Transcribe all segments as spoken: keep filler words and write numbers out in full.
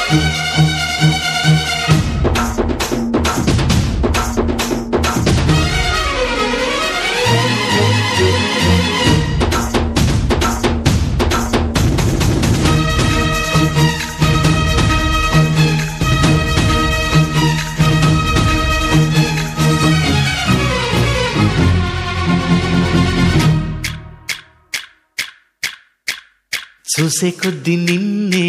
చూసే కొద్ది నిన్నే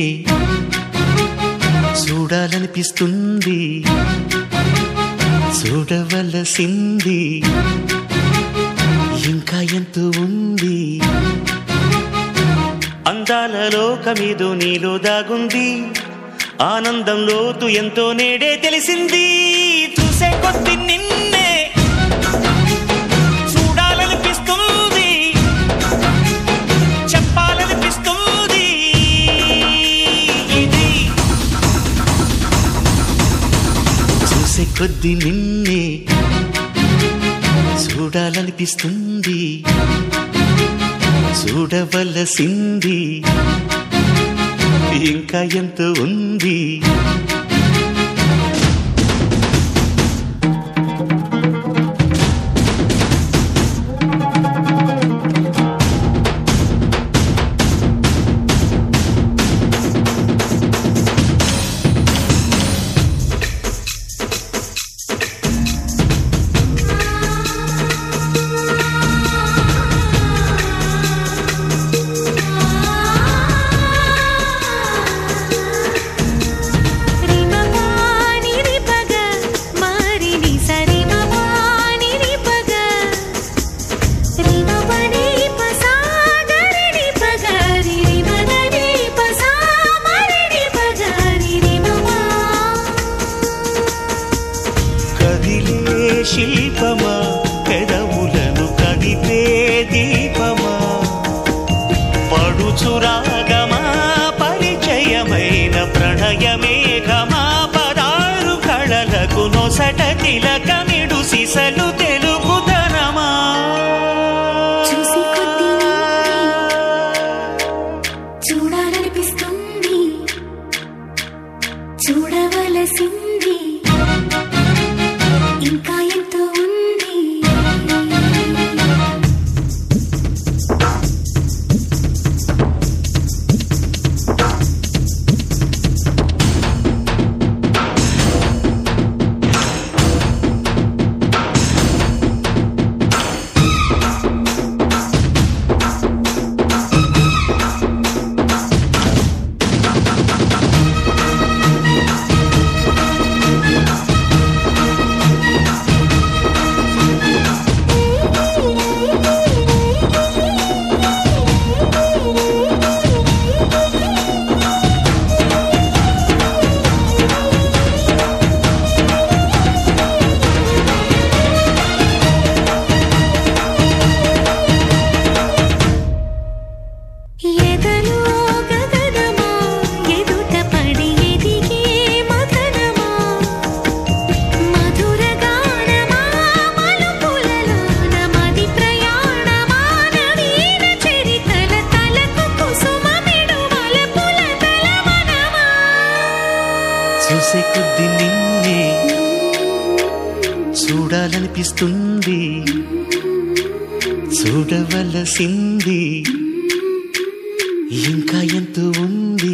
చూడాలనిపిస్తుంది, చూడవలసింది ఇంకా ఎంతో ఉంది. అందాల లోకమేదో నీలో దాగుంది, ఆనందం లోతు ఎంతో నేడే తెలిసింది. చూసే కొద్ది నిన్నే చూడాలనిపిస్తుంది, చెప్పాలనిపిస్తుంది. ఇది చూసే కొద్ది నిన్నే చూడాలనిపిస్తుంది, చూడవలసింది ఇంకా ఎంతో ఉంది. శిల్పమా పెదవులను కదిపే దీపమా, పడుచురాగమా పరిచయమైన ప్రణయమేఘమా, పదారు కళలకు నొసట తిలకమిడు సిసలు తెలుగుదనమా. చూసి కొద్ది చూడాలనిపిస్తుంది, చూడవలసింది ఇంకా ఎంతో ఉంది. చూసే కొద్ది నిన్నే చూడాలనిపిస్తుంది, చూడవలసింది ఇంకా ఎంతో ఉంది.